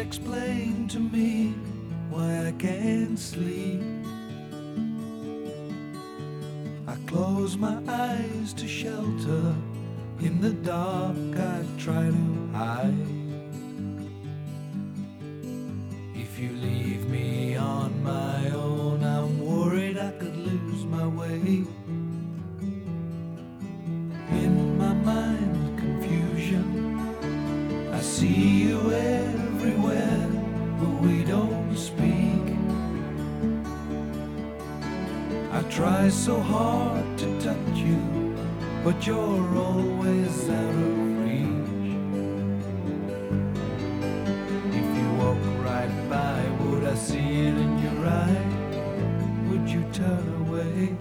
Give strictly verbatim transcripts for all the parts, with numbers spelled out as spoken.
explain to me why I can't sleep. I close my eyes to shelter. In the dark I try to hide. If you leave me on my own, I'm worried I could lose my way. In my mind, confusion. I see you everywhere, but we don't speak. I try so hard to touch you, but you're always out of reach. If you walk right by, would I see it in your eye? Would you turn away?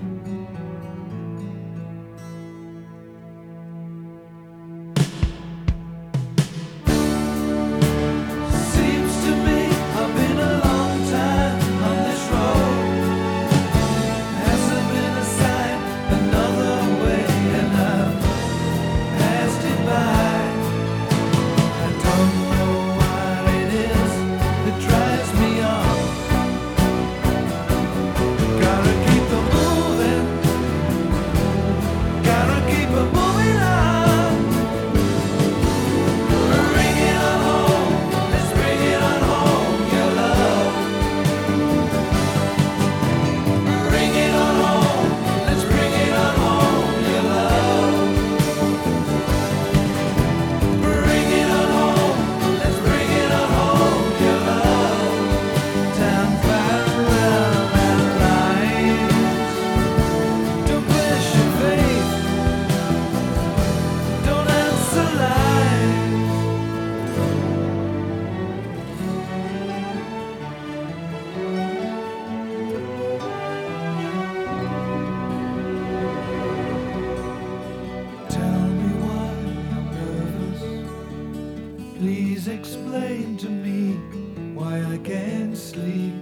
Please explain to me why I can't sleep.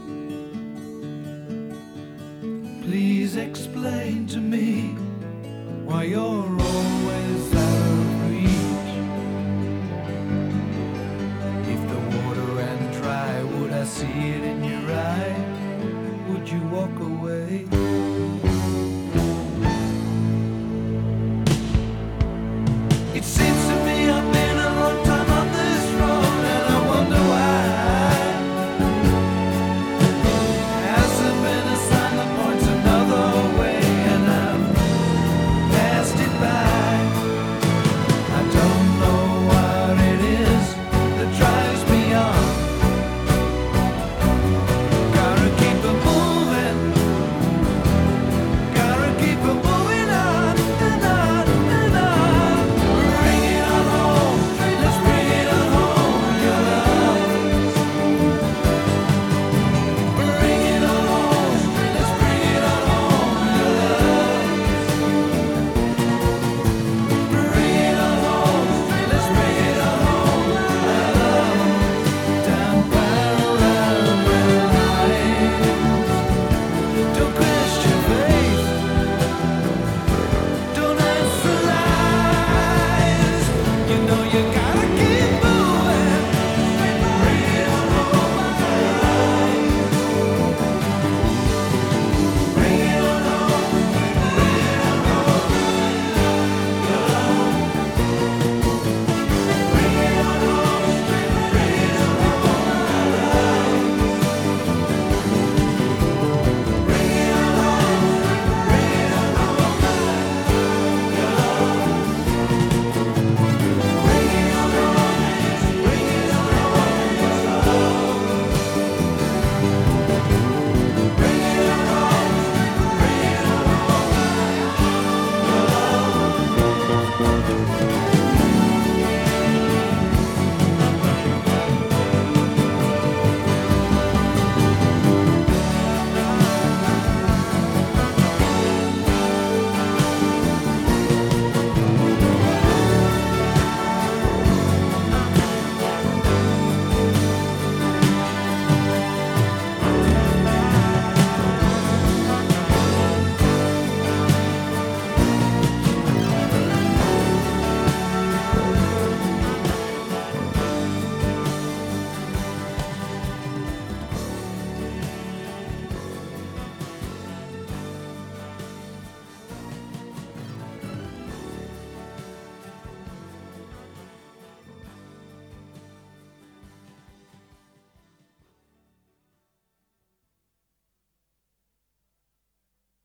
Please explain to me why you're always out of reach. If the water ran dry, would I see it in your eye? Would you walk away? It seems